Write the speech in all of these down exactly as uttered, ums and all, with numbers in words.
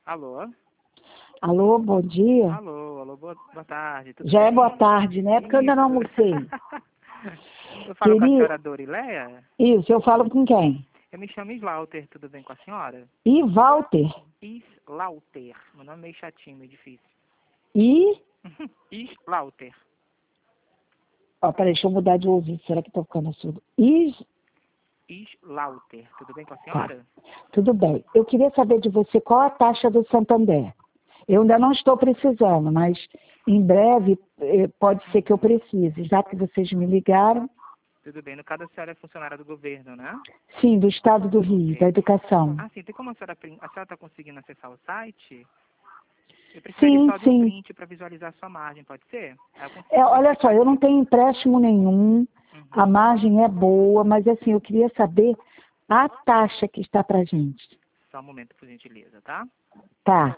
Alô? Alô, bom dia. Alô, alô, boa, boa tarde. Tudo Já bem? é boa tarde, né? Porque eu ainda não almocei. Eu falo com a Queria... senhora Dorileia? Isso, eu falo com quem? Eu me chamo Slaughter, tudo bem com a senhora? E Walter? Slaughter. Meu nome é meio chatinho, meio difícil. E... Slaughter. Ó, peraí, deixa eu mudar de ouvido. Será que tô ficando surdo? E... Slaughter, tudo bem com a Tá. senhora? Tudo bem. Eu queria saber de você qual a taxa do Santander. Eu ainda não estou precisando, mas em breve eh, pode ser que eu precise. Já que vocês me ligaram. Tudo bem. No caso, a senhora é funcionária do governo, né? Sim, do Estado do Rio, da Educação. Ah, sim. Tem como a senhora... prin- A senhora está conseguindo acessar o site? Eu precisaria Sim, só de um sim. print para visualizar a sua margem, pode ser? Aí eu consigo É, olha verificar só, eu não aqui. tenho empréstimo nenhum, a Uhum. margem é boa, mas assim, eu queria saber a taxa que está pra gente. Só um momento, por gentileza, tá? Tá.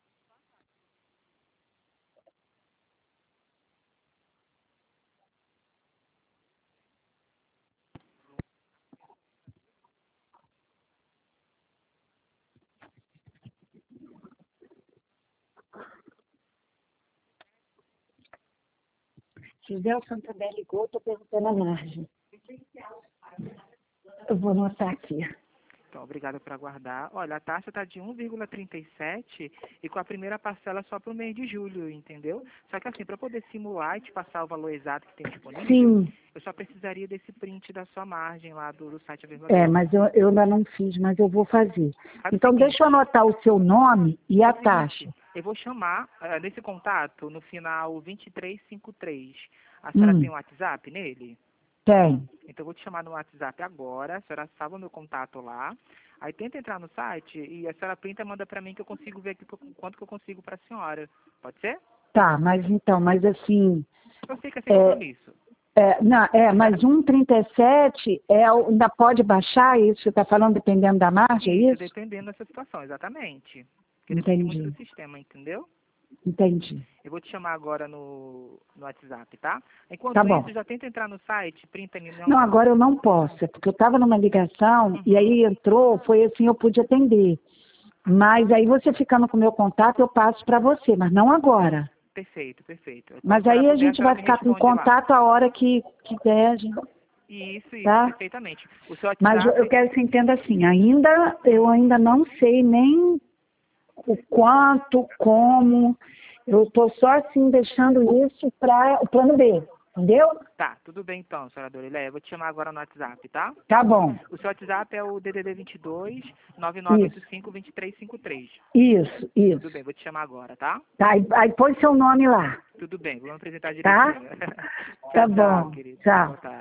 José o Santander ligou, estou perguntando a margem. Eu vou anotar aqui. Então, obrigado por aguardar. Olha, a taxa está de um vírgula trinta e sete e com a primeira parcela só para o mês de julho, entendeu? Só que assim, para poder simular e te passar o valor exato que tem disponível, Sim, eu só precisaria desse print da sua margem lá do, do site é, Verdadeiro. mas eu, eu ainda não fiz, mas eu vou fazer. Faz o Então, seguinte, deixa eu anotar o seu nome e é a o seguinte, taxa. eu vou chamar eh, nesse contato, no final vinte e três cinquenta e três. A senhora tem Hum, um WhatsApp nele? tem. Então eu vou te chamar no WhatsApp agora, a senhora salva o meu contato lá. Aí tenta entrar no site e a senhora printa e manda pra mim que eu consigo ver aqui qu- quanto que eu consigo pra senhora. Pode ser? Tá, mas então, mas assim, Eu sei que é sem é, compromisso. é, não, é, mas um vírgula trinta e sete é, o- ainda pode baixar isso? Você está falando dependendo da margem, é Isso, isso? dependendo dessa situação, exatamente. Porque depende muito do Entendi, sistema, entendeu? entendi. Eu vou te chamar agora no, no WhatsApp, tá? Tá Enquanto bom. isso, já tenta entrar no site, printa e não. Não, agora eu não posso, é porque eu estava numa ligação e Uhum. aí entrou, foi assim, eu pude atender. Mas aí você ficando com o meu contato, eu passo para você, mas não agora. Perfeito, perfeito. Quando a Mas senhora aí a puder, a gente senhora vai me ficar com responde lá. contato a hora que, que der, a gente, Isso, isso, tá? perfeitamente. O seu Mas eu eu WhatsApp. quero que você entenda assim, ainda, eu ainda não sei nem o quanto, como, eu estou só assim deixando isso para o plano B, entendeu? Tá, tudo bem então, senhora Dorileia. Eu vou te chamar agora no WhatsApp, tá? Tá bom, O seu WhatsApp é o D D D vinte e dois, nove nove oito isso, cinco, dois três cinco três. isso, Tudo isso. bem, vou te chamar agora, tá? Tá, aí, aí põe seu nome lá, Tudo bem, vou me apresentar tá? direitinho. Tá Tchau, tchau, bom, querido. tchau. Boa tarde.